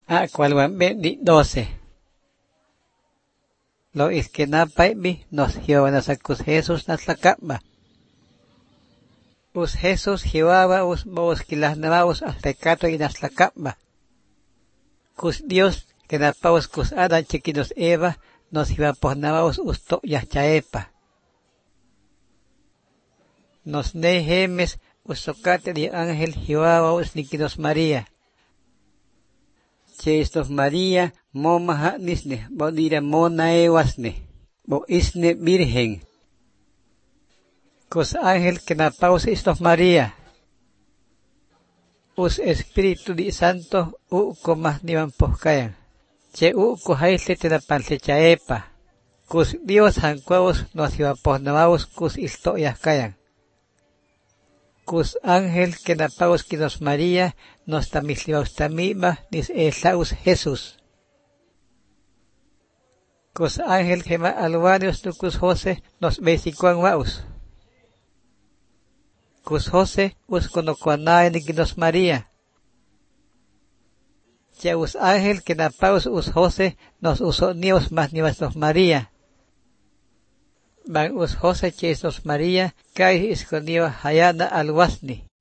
Cual di 12. Lo is que napaibi nos hiwanasacus Jesús natlacaba. Us Jesús hiwaba us boos kilahnamaus al pecado y natlacaba. Cus Dios que napaus cus Adán chiquinos Eva nos hiwapohnamaus us to yahchaepa. Nos nehemes us socate di ángel hiwaba us niquinos María. Chestos María momaha nisne bodira monaewasne bo isne virgen. Cos ángel que napaus istos María. Us Espíritu di Santo comah niwan poscayan. Che cohaisle te napanse chaepa. Cus Dios hancuavos nos iwapohnamaus cus istoyas cayan. Cus ángel que napaus quinos María nos tamislivaus tamima nis esaus Jesús. Cus ángel gema alwanius nucus José nos besicuan vaus. Cus José us conocuanae niquinos María. Ya us ángel que napaus us José nos usonios mas nivasos María. Van us José chestos María, kai isconio hayana alwasni.